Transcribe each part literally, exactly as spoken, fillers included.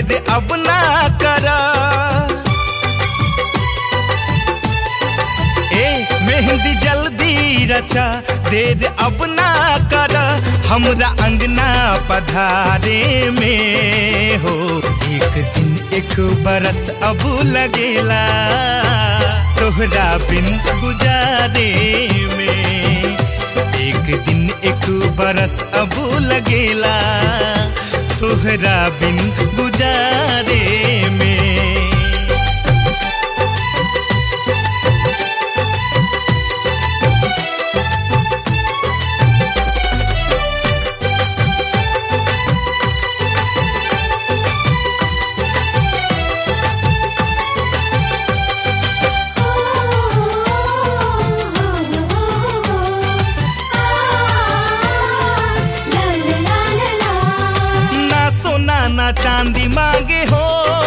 देर अब ना करा। ए मेहंदी जल्दी रचा, देर अब ना करा, हमरा अंगना पधारे में हो। एक दिन एक बरस अब लगेला तोहरा बिन गुजारे में। एक दिन एक बरस अब लगेला तोहरा बिन गुजारे में। ना चांदी मांगे हो,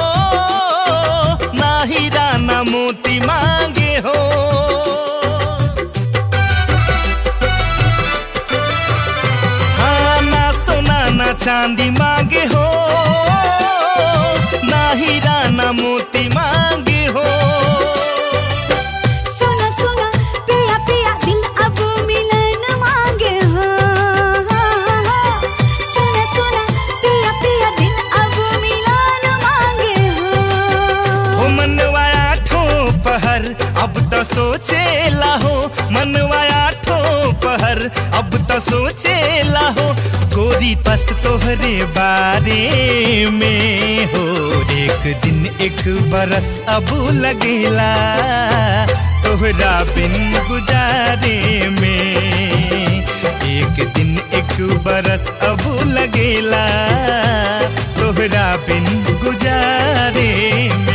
ना हीरा ना मोती मांगे हो। हाँ ना सोना ना चांदी मांगे हो, ना हीरा ना मोती मांगे हो। सोना सोना पिया पिया दिल अब मिलन मांगे हो। सोना सोना पिया पिया दिल अब मिलन मांगे हो। मनवाया ठो पहर अब तो सोचे लाहो, मनवाया ठो पहर अब तो सोचे लाहो। गोरी बस तोहरे बारे में हो। एक दिन एक बरस अब लगेला तोहरा बिन गुजारे में। एक दिन एक बरस अब लगेला तोहरा बिन गुजारे में।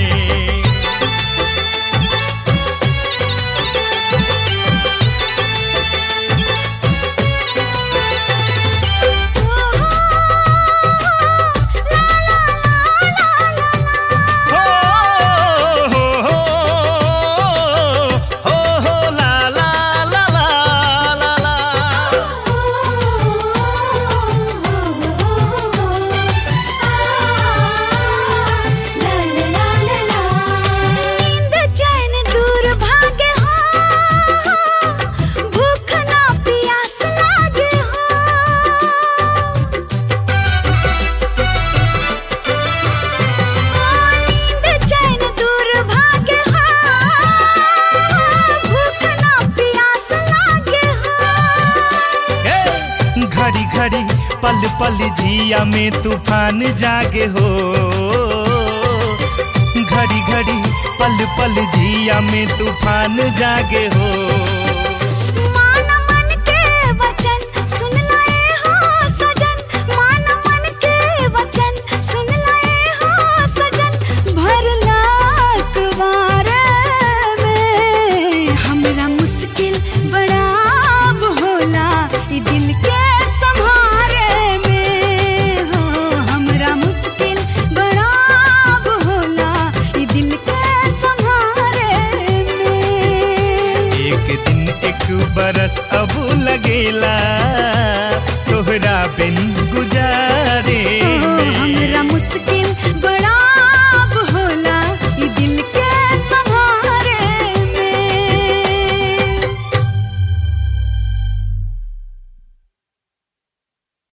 घड़ी घड़ी पल पल जिया में तूफान जागे हो। घड़ी घड़ी पल पल जिया में तूफान जागे हो।